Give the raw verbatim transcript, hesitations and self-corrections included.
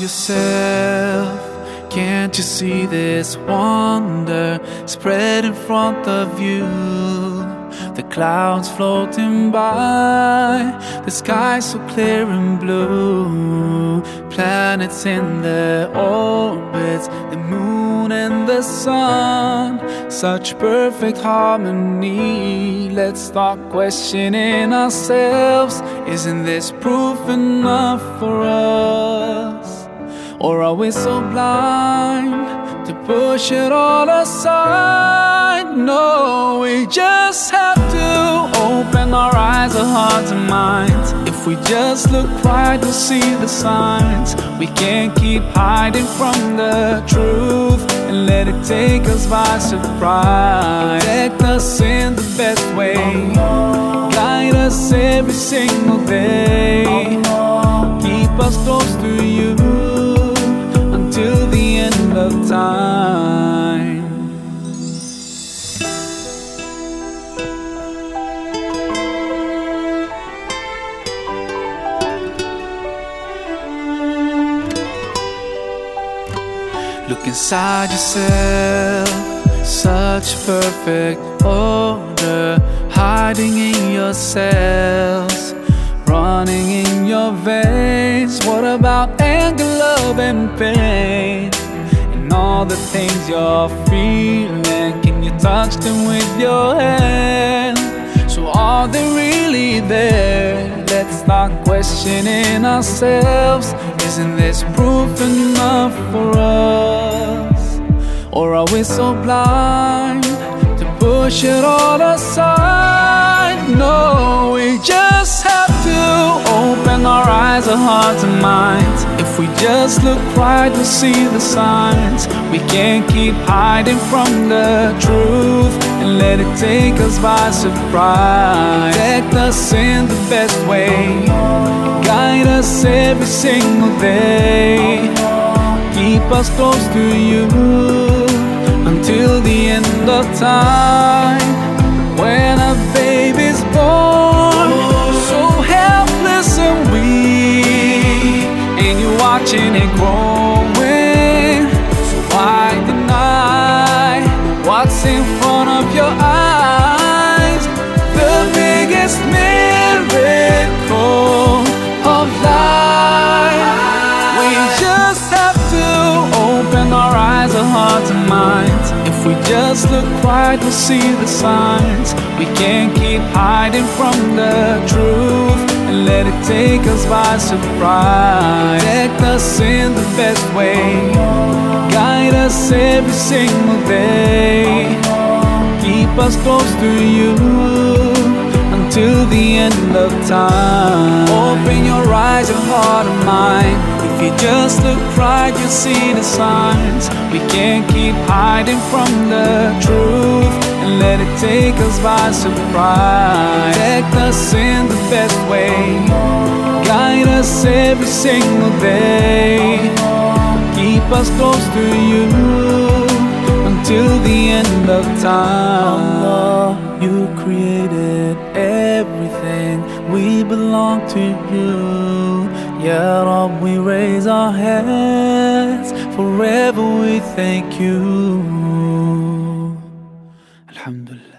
yourself? Can't you see this wonder spread in front of you? The clouds floating by, the sky so clear and blue, planets in their orbits, the moon and the sun, such perfect harmony. Let's start questioning ourselves. Isn't this proof enough for us? Or are we so blind to push it all aside? No, we just have to open our eyes, our hearts and minds. If we just look right, we'll see the signs. We can't keep hiding from the truth and let it take us by surprise. Protect us in the best way, guide us every single day, keep us close to you till the end of time. Look inside yourself, such perfect order, hiding in your cells, running in your veins. What about anger, love and pain, and all the things you're feeling? Can you touch them with your hand? So are they really there? Let's start questioning ourselves. Isn't this proof enough for us? Or are we so blind to push it all aside? No, we just have to open our eyes, our hearts and minds. If we just look right, we'll see the signs. We can't keep hiding from the truth and let it take us by surprise. Protect us in the best way, guide us every single day, keep us close to you until the end of time. When a baby's born, so helpless and weak, and you're watching it growing, so why deny what's in front of your eyes? The biggest miracle of life. We just have to open our eyes, our hearts and minds. If we just look right, we'll see the signs. We can't keep hiding from the truth and let it take us by surprise. Protect us in the best way, guide us every single day, keep us close to you till the end of time. Open your eyes, your heart and mind. If you just look right, you'll see the signs. We can't keep hiding from the truth and let it take us by surprise. Protect us in the best way, guide us every single day, keep us close to you till the end of time. Allah, you created everything, we belong to you. Ya Rab, we raise our hands, forever we thank you. Alhamdulillah.